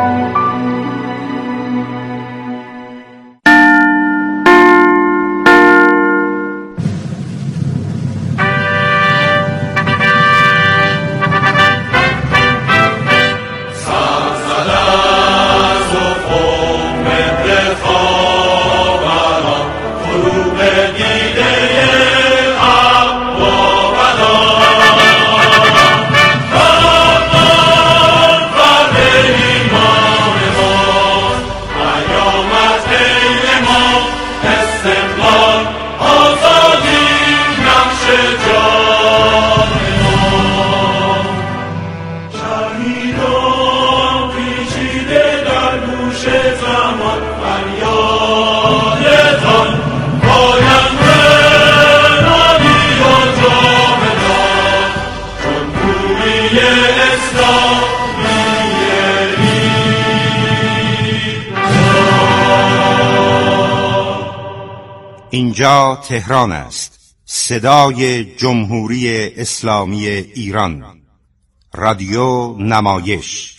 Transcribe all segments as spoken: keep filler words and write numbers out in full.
اینجا تهران است، صدای جمهوری اسلامی ایران، رادیو نمایش.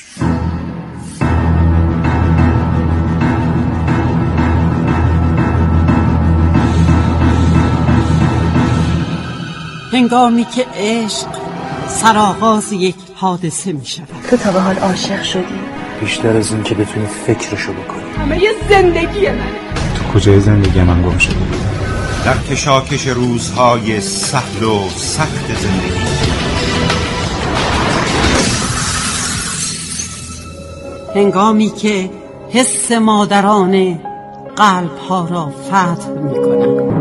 هنگامی که عشق سرآغاز یک حادثه می شود. تو تا به حال عاشق شدی؟ بیشتر از این که بتونی فکرشو بکنی. همه یه زندگی منه. تو کجای زندگی من گم شدی؟ در کشاکش روزهای سهل و سخت زندگی، هنگامی که حس مادرانه قلب‌ها را فتح می‌کنند.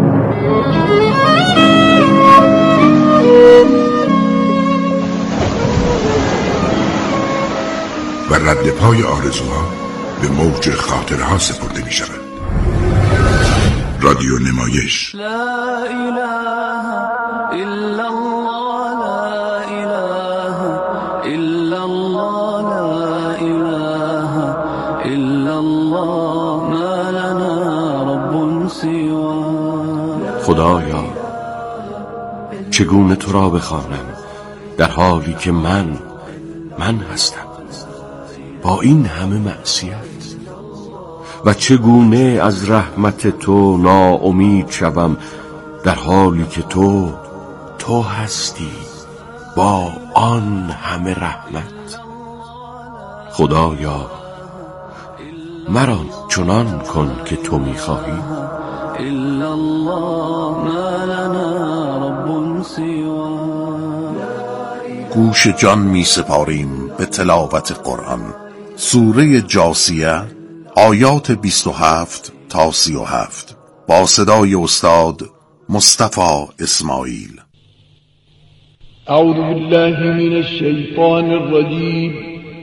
و رد پای آرزوها به موج خاطرها سپرده می شود. رادیو نمایش. لا اله الا الله، لا اله الا الله، لا اله الا الله، ما لنا رب سواه. خدایا چگونه تو را بخوانم در حالی که من من هستم با این همه معصیت، و چگونه از رحمت تو ناامید شوم در حالی که تو تو هستی با آن همه رحمت. خدایا مرا چنان کن که تو می‌خواهی. الا الله ما لنا رب سواه. گوش جان می سپاریم به تلاوت قرآن. سوره جاثیه آیات بیست و هفت تا سی و هفت با صدای استاد مصطفی اسماعیل. اعوذ بالله من الشیطان الرجیم.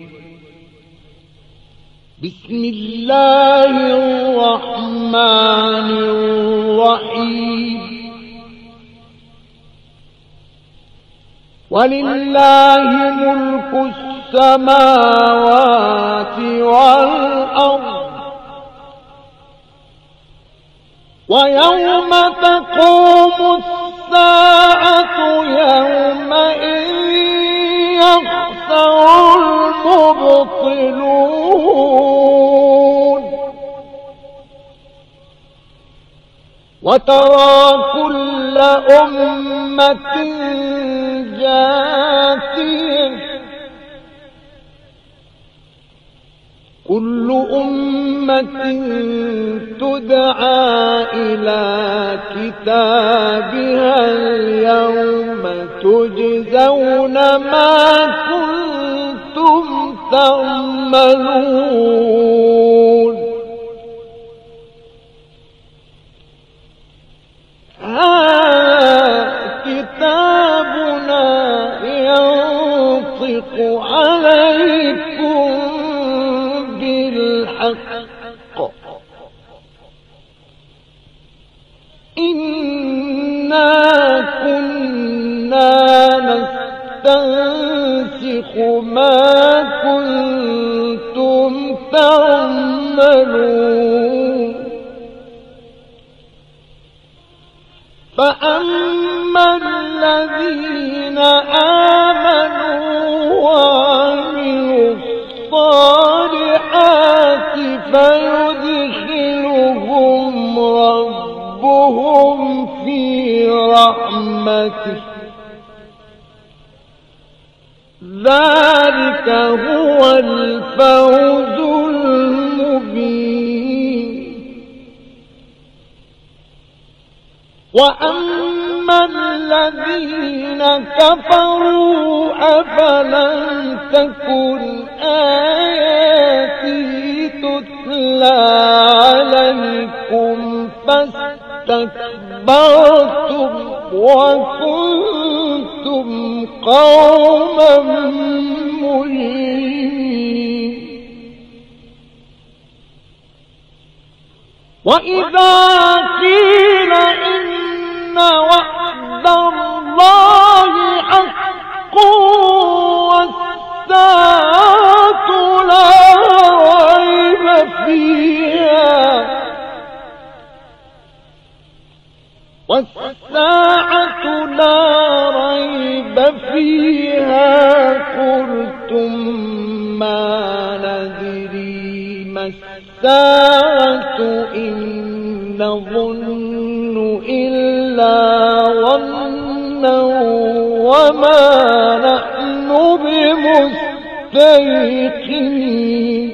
بسم الله الرحمن الرحیم. ولله ملك السماوات والأرض ويوم تقوم الساعة يومئذ يخسر المبطلون. وترى كل أمة جاثية كل أمة تدعى إلى كتابها اليوم تجزون ما كنتم تعملون. كتابنا ينطق عليكم بالحق إنا كنا نستنسخ ما كنتم تعملون. فأما الذين آمنوا وعملوا الصالحات الفوز المبين. وأما الذين كفروا أفلم تكن آياتي تتلى عليكم فاستكبرتم وكنتم قوما مجرمين. وإذا قيل إن وعد الله حق والساعة لا ريب فيها والساعة لا ريب فيها قلتم ما ندري ما الساعة إن نظن إلا ظنا وما نحن بمستيقنين.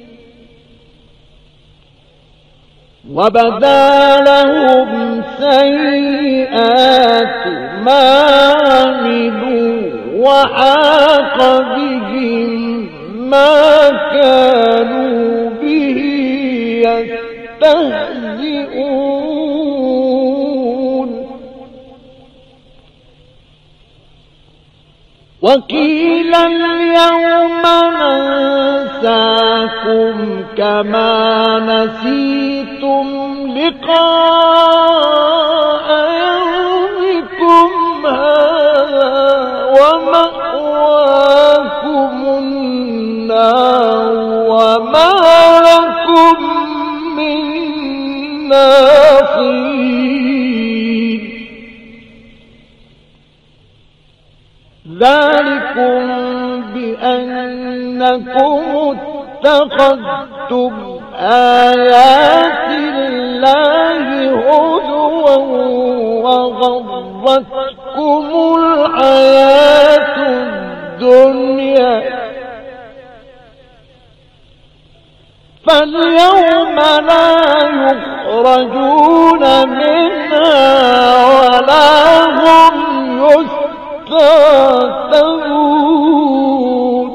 وبدا لهم سيئات ما عملوا وحاق بهم ما كانوا به يستهزئون. وقيل اليوم ننساكم كما نسيتم لقاء يومكم هذا ومأواكم النار وما لكم من ناصرين. ذلكم بأنكم اتخذتم آيات الله هزوا وغرتكم الحياة الدنيا فاليوم لا يخرجون منها ولا هم يستعتبون.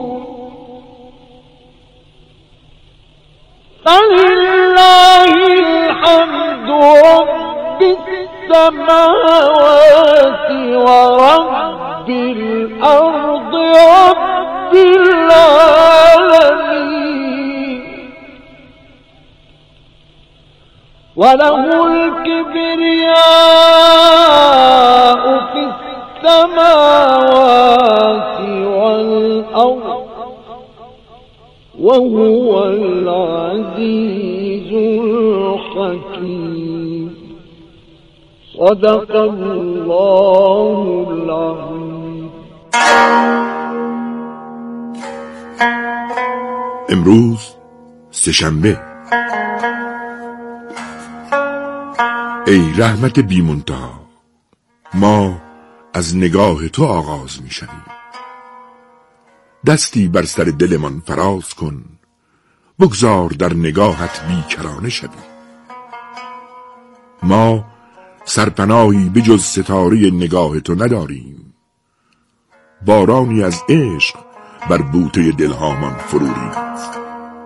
فلله الحمد رب السماوات ورب الأرض رب العالمين. وله الكبرياء في السماوات والأرض وهو العزيز الحكيم. صدق الله العظيم. امروز سه‌شنبه. ای رحمت بی منتها، ما از نگاه تو آغاز می شویم. دستی بر سر دلمان فراز کن، بگذار در نگاهت بیکرانه شویم. ما سرپناهی به جز ستاره نگاه تو نداریم، بارانی از عشق بر بوته دلهامان فرو ریخت.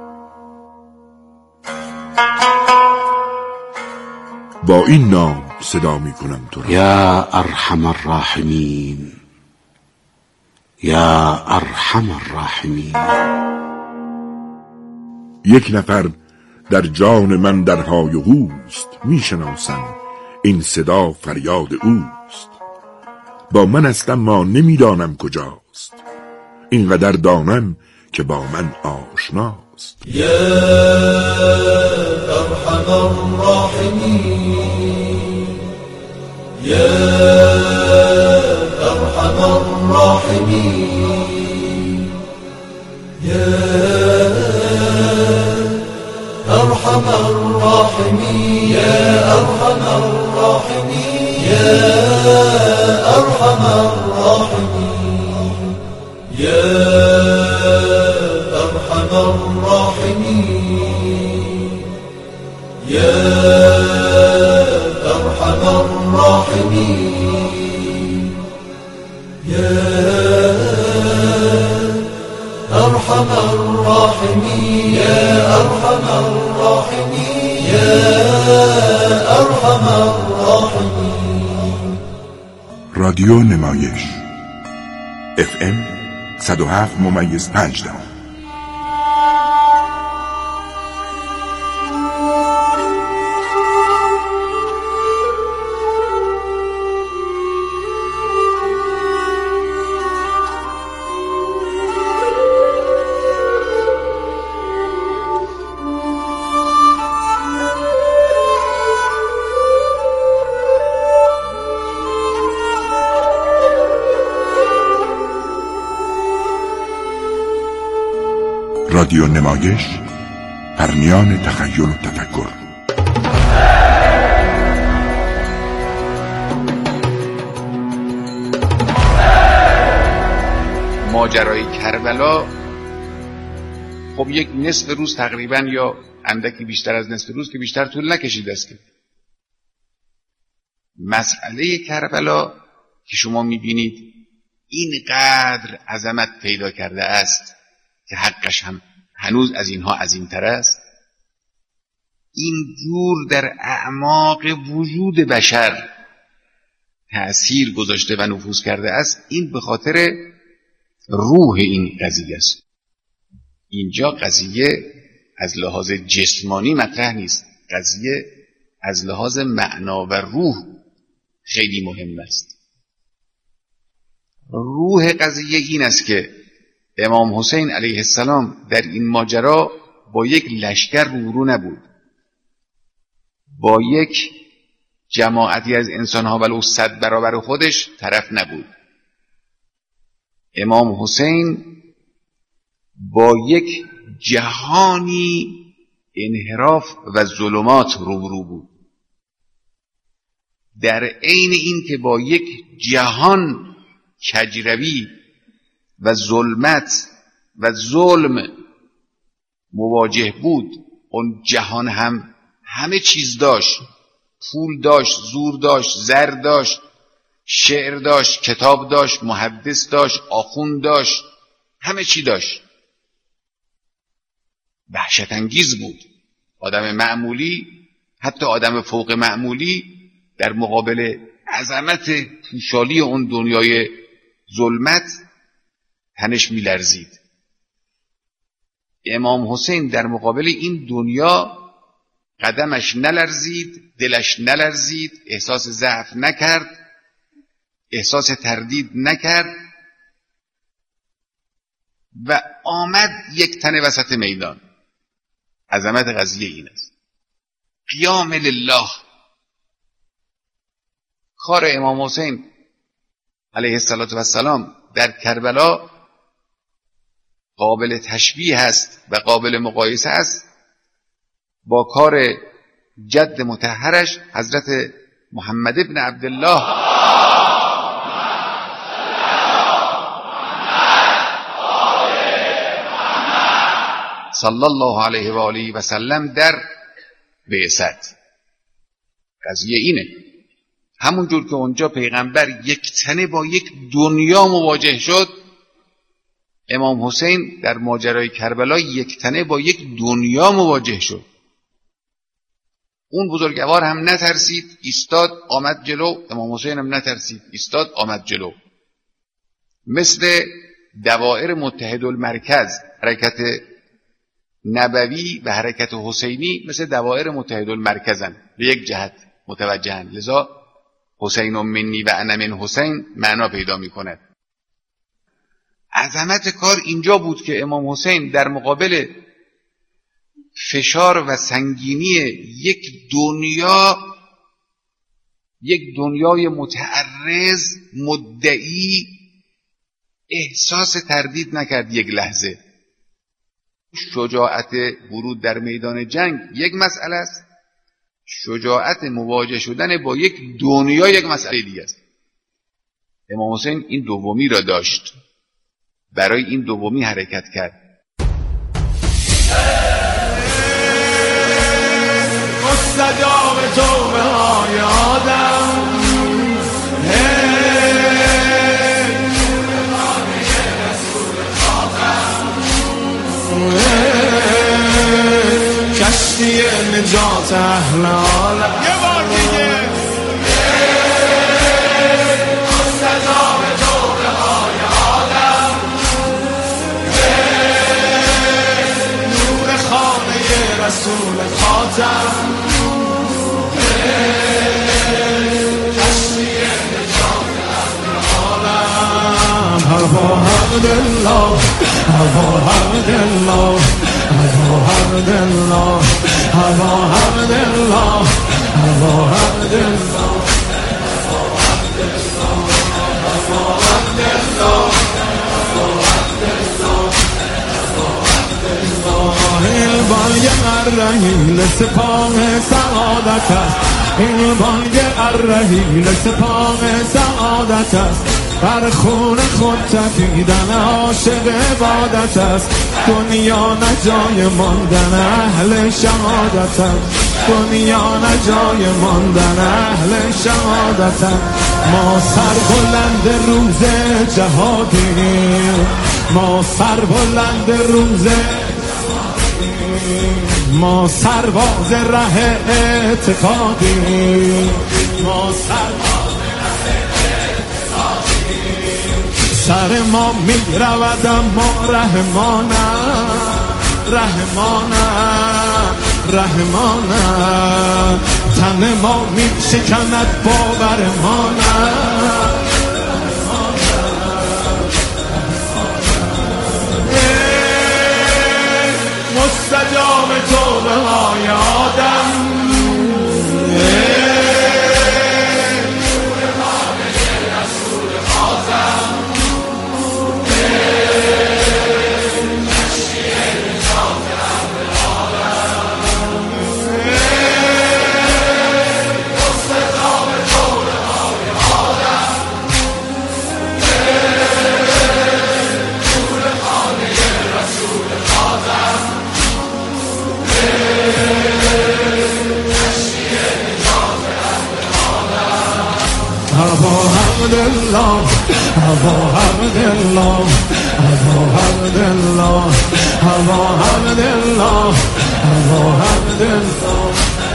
با این نام صدا می کنم تو را، یا ارحم الراحمین، یا ارحم الراحمین. یک نفر در جان من در های و هوست، می شناسم این صدا فریاد اوست. با من است اما نمی دانم کجاست، اینقدر دانم که با من آشناست. یا ارحم الراحمین، یا ارحم الراحمین، یا ارحم الراحمین، یا ارحم الراحمین، یا ارحم الراحمین، یا ارحم الراحمين يا أرحم الراحمين يا أرحم الراحمين يا أرحم الراحمين يا أرحم الراحمين. رادیو نمایش اف ام صد و هفت ممیز پنج دهم. رادیو نمایش، پرمیان تخیل و تفکر. ماجرای کربلا خب یک نصف روز تقریبا یا اندکی بیشتر از نصف روز که بیشتر طول نکشیده است. مسئله کربلا که شما میبینید اینقدر عظمت پیدا کرده است که حقش هم هنوز از اینها عظیم‌تر است. این جور در اعماق وجود بشر تأثیر گذاشته و نفوذ کرده است. این به خاطر روح این قضیه است. اینجا قضیه از لحاظ جسمانی مطرح نیست، قضیه از لحاظ معنا و روح خیلی مهم است. روح قضیه این است که امام حسین علیه السلام در این ماجرا با یک لشکر روبرو نبود، با یک جماعتی از انسانها ولو صد برابر خودش طرف نبود. امام حسین با یک جهانی انحراف و ظلمات روبرو بود، در عین این که با یک جهان کجروی و ظلمت و ظلم مواجه بود. اون جهان هم همه چیز داشت، پول داشت، زور داشت، زر داشت، شعر داشت، کتاب داشت، محدث داشت، آخوند داشت، همه چی داشت. وحشت انگیز بود. آدم معمولی، حتی آدم فوق معمولی، در مقابل عظمت پوشالی اون دنیای ظلمت تنش می‌لرزید. امام حسین در مقابل این دنیا قدمش نلرزید، دلش نلرزید، احساس ضعف نکرد، احساس تردید نکرد و آمد یک تنه وسط میدان. عظمت قضیه این است. قیام لله. کار امام حسین علیه السلام در کربلا قابل تشبیه است و قابل مقایسه است با کار جد مطهرش حضرت محمد ابن عبدالله صلی الله علیه و آله و سلم در بعثت. قضیه اینه، همون جور که اونجا پیغمبر یک تنه با یک دنیا مواجه شد، امام حسین در ماجرای کربلا یک تنه با یک دنیا مواجه شد. اون بزرگوار هم نترسید، ایستاد آمد جلو. امام حسین هم نترسید، ایستاد آمد جلو. مثل دوائر متحدالمرکز، حرکت نبوی و حرکت حسینی مثل دوائر متحدالمرکزن، به یک جهت متوجهن. لذا حسین منی و انا من حسین معنا پیدا می کند. عظمت کار اینجا بود که امام حسین در مقابل فشار و سنگینی یک دنیا، یک دنیای متعرض مدعی، احساس تردید نکرد یک لحظه. شجاعت ورود در میدان جنگ یک مسئله است، شجاعت مواجه شدن با یک دنیا یک مسئله دیگه است. امام حسین این دومی را داشت، برای این دومی حرکت کرد. کشتی نجات اهل عالم. یه بار دیگه مستجاب توبه های آدم، نور خانه رسول خاتم، کشتی نجات اهل عالم. هوا حمدالله، هوا حمدالله، هوا حمدالله، هوا حمدالله، هوا حمدالله، این بانگ الرحیل سپاه سعادت است، این بانگ الرحیل سپاه سعادت است، بر خون خود تپیدن عاشق عبادت است. دنیا نجای ماندن اهل شهادت است، دنیا نجای ماندن اهل شهادت است. ما سر بلند روز جهادیم، ما سر بلند روز جهادیم، ما سرباز ره اعتقادیم، ما سرباز سر ما می رود اما رحمانم، رحمانم، رحمانم. تن ما می شکند باورمانم، مستجاب توبه های آدم، هوا حمدالله، هوا حمدالله، هوا حمدالله، هوا حمدالله، هوا حمدالله.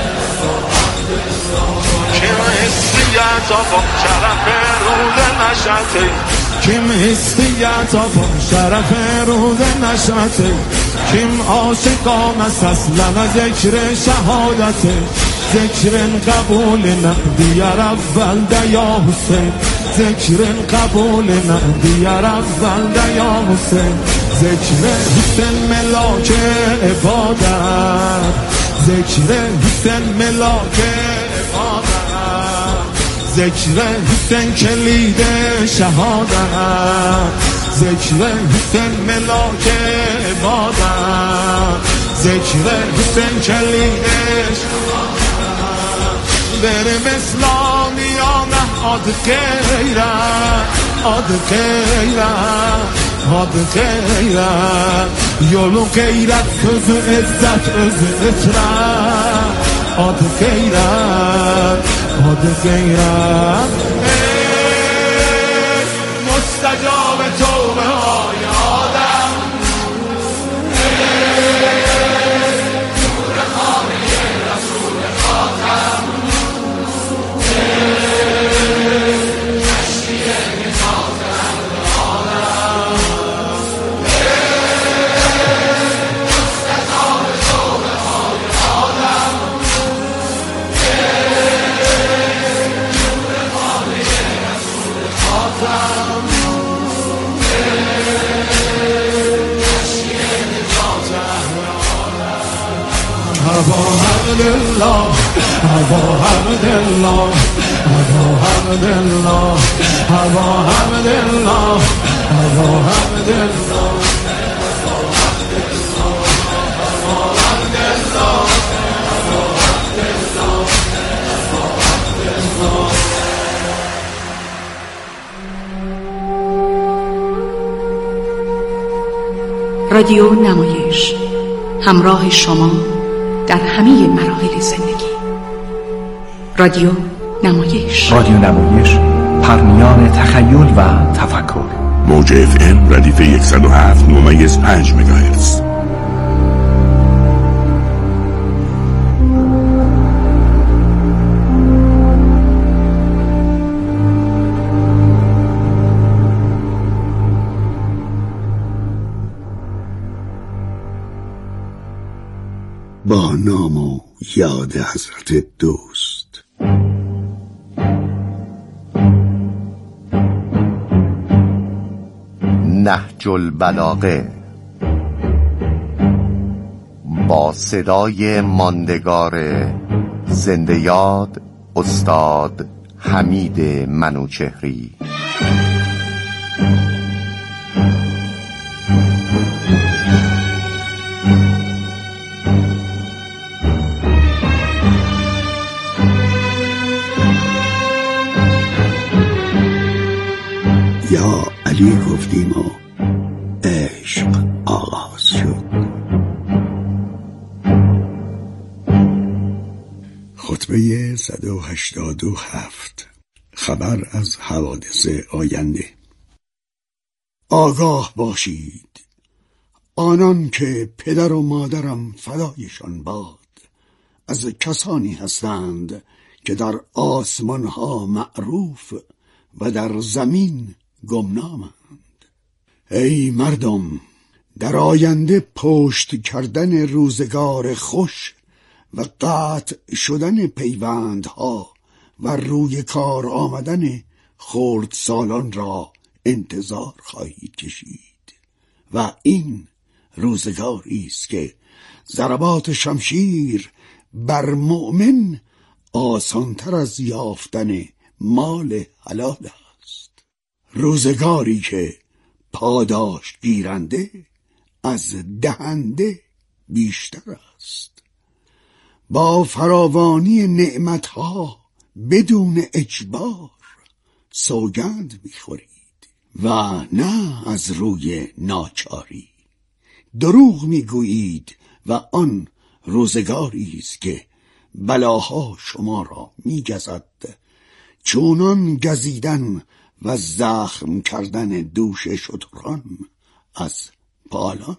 کم حسیت آبا شرف رود نشته، کم حسیت آبا شرف رود نشته، کم عاشقام اصلا ذکر شهادته، ذکر قبول نقدی اول دیا حسین، ذکر قبول نقدی اول دیا حسین، ذکر حسین ملاک عبادت، ذکر حسین ملاک عبادت، ذکر حسین کلید شهادت، ذکر حسین ملاک عبادت، ذکر حسین کلید شهادت. بریم اسلامیانه آد غیرت، آد غیرت، آد غیرت. یولو غیرت sözü عزت özü اطرت، آد غیرت، آد غیرت. مستجاب توبه های آدم، نور خانه رسول خاتم، کشتی نجات اهل عالم. مستجاب توبه های آدم، نور خانه رسول خاتم، کشتی نجات اهل عالم. هوا حمدالله، هوا حمدالله، هوا حمدالله، هوا حمدالله، هوا حمدالله. رادیو نمایش، همراه شما در همه مراحل زندگی. رادیو نمایش، رادیو نمایش، پرمیان تخیل و تفکر. موج اف ام ردیف صد و هفت ممیز پنج مگاهرتز. با نام و یاد حضرت دوست. نهج البلاغه با صدای ماندگار زنده یاد استاد حمید منوچهری. یا علی گفتیم و عشق آغاز شد. خطبه صد و هشتاد و هفت. خبر از حوادث آینده. آگاه باشید، آنان که پدر و مادرم فدایشان باد از کسانی هستند که در آسمان ها معروف و در زمین گمنامند. ای مردم، در آینده پشت کردن روزگار خوش و قطع شدن پیوندها و روی کار آمدن خردسالان را انتظار خواهید کشید و این روزگاری است که ضربات شمشیر بر مؤمن آسانتر از یافتن مال حلال است. روزگاری که پاداش گیرنده از دهنده بیشتر است. با فراوانی نعمتها بدون اجبار سوگند میخورید و نه از روی ناچاری. دروغ میگویید و آن روزگاری است که بلاها شما را میگزد، چونان گزیدن و زخم کردن دوش شتران از پالان.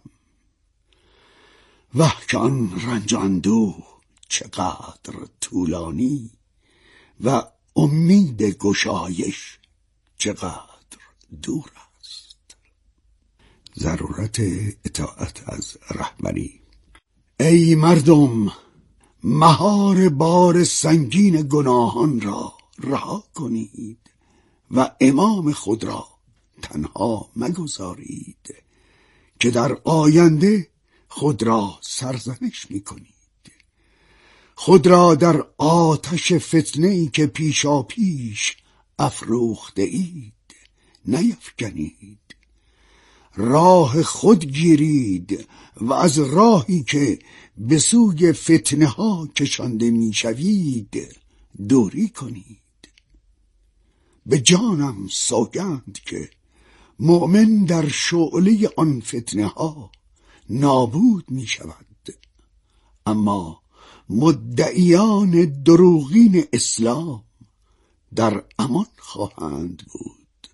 وه که آن رنج و اندوه چقدر طولانی و امید گشایش چقدر دور است. ضرورت اطاعت از رهبری. ای مردم، مهار بار سنگین گناهان را رها کنید و امام خود را تنها مگذارید که در آینده خود را سرزنش می‌کنید. خود را در آتش فتنه‌ای که پیشا پیش افروخته اید نیفکنید. راه خود گیرید و از راهی که به سوی فتنه ها کشانده میشوید دوری کنید. به جانم سوگند که مؤمن در شعله آن فتنه ها نابود می شود، اما مدعیان دروغین اسلام در امان خواهند بود.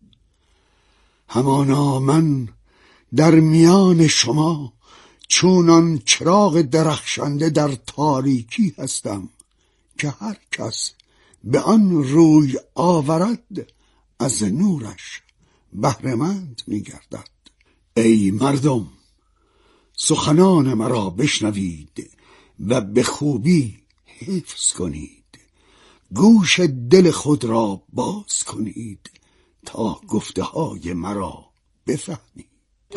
همانا من در میان شما چونان چراغ درخشنده در تاریکی هستم که هر کس به آن روی آورد از نورش بهره‌مند می‌گردد. ای مردم، سخنان مرا بشنوید و به خوبی حفظ کنید. گوش دل خود را باز کنید تا گفته های مرا بفهمید.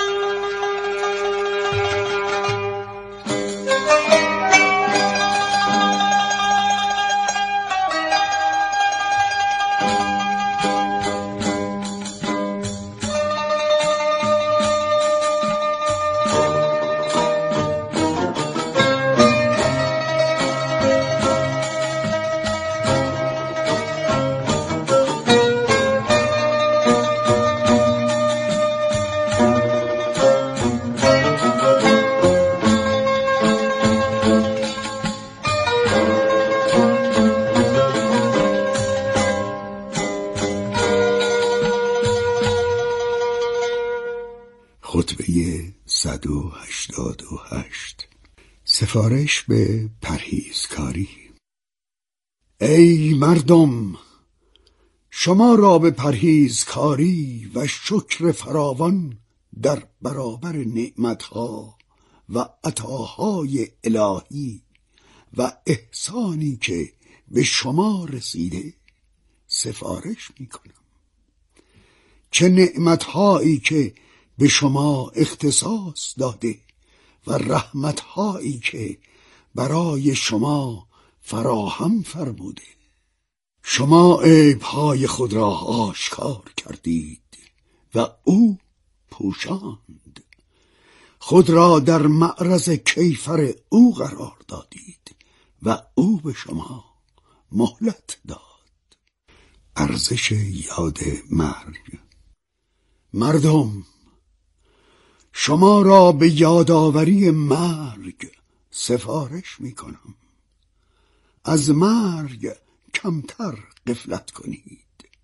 خطبه صد و هشتاد و هشت. سفارش به پرهیزکاری. ای مردم، شما را به پرهیزکاری و شکر فراوان در برابر نعمتها و عطاهای الهی و احسانی که به شما رسیده سفارش می کنم. چه نعمتهایی که به شما اختصاص داده و رحمتهایی که برای شما فراهم فرموده. شما عیبهای خود را آشکار کردید و او پوشاند. خود را در معرض کیفر او قرار دادید و او به شما مهلت داد. ارزش یاد مرگ. مردم، شما را به یادآوری مرگ سفارش می کنم. از مرگ کمتر غفلت کنید.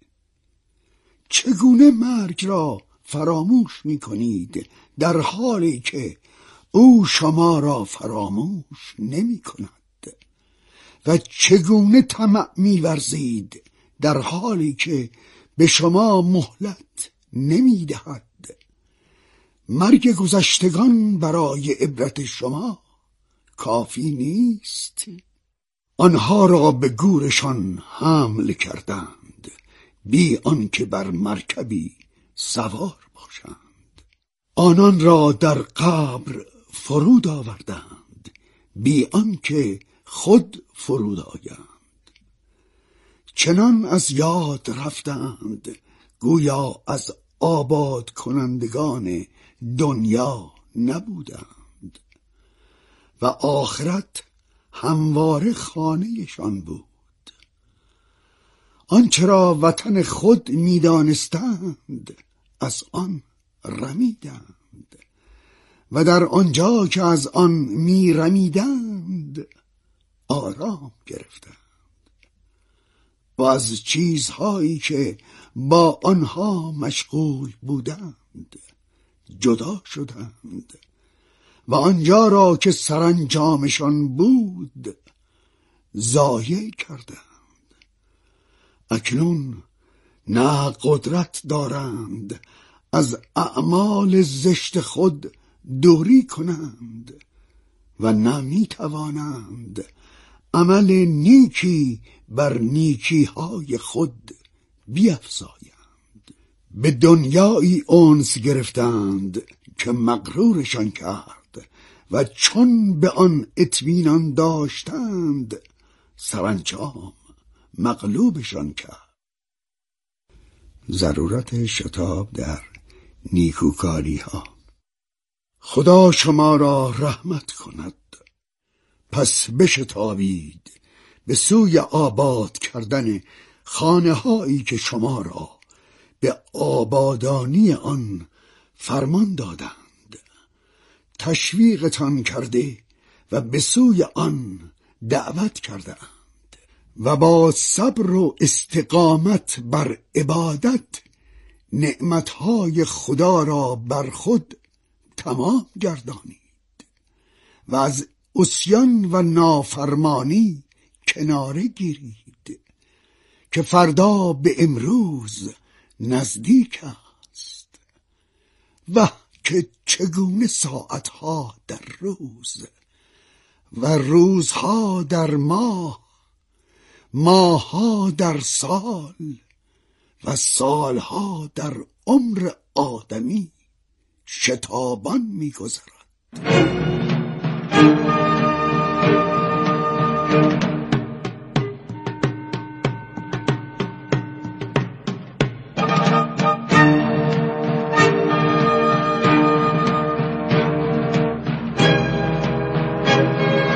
چگونه مرگ را فراموش می کنید در حالی که او شما را فراموش نمی کند؟ و چگونه طمع می ورزید در حالی که به شما مهلت نمی دهد؟ مرگ گذشتگان برای عبرت شما کافی نیست؟ آنها را به گورشان حمل کردند بی آنکه بر مرکبی سوار باشند. آنان را در قبر فرود آوردند بی آنکه خود فرود آیند. چنان از یاد رفتند گویا از آباد کنندگان دنیا نبودند و آخرت همواره خانه‌شان بود. آنچه را وطن خود می‌دانستند از آن رمیدند و در آنجا که از آن می‌رمیدند آرام گرفتند و از چیزهایی که با آنها مشغول بودند جدا شدند و آنجا را که سرانجامشان بود ضایع کردند. اکنون نه قدرت دارند از اعمال زشت خود دوری کنند و نه می توانند عمل نیکی بر نیکی های خود بیفزایند. به دنیایی انس گرفتند که مغرورشان کرد و چون به آن اطمینان داشتند سرانجام مغلوبشان کرد. ضرورت شتاب در نیکوکاری ها. خدا شما را رحمت کند، پس بشتابید به سوی آباد کردن خانه هایی که شما را به آبادانی آن فرمان دادند، تشویقتان کرده و به سوی آن دعوت کردند و با صبر و استقامت بر عبادت نعمتهای خدا را بر خود تمام گردانید و از عصیان و نافرمانی کناره گیرید که فردا به امروز نزدیک است. و که چگونه ساعتها در روز و روزها در ماه، ماهها در سال و سالها در عمر آدمی شتابان می‌گذرد.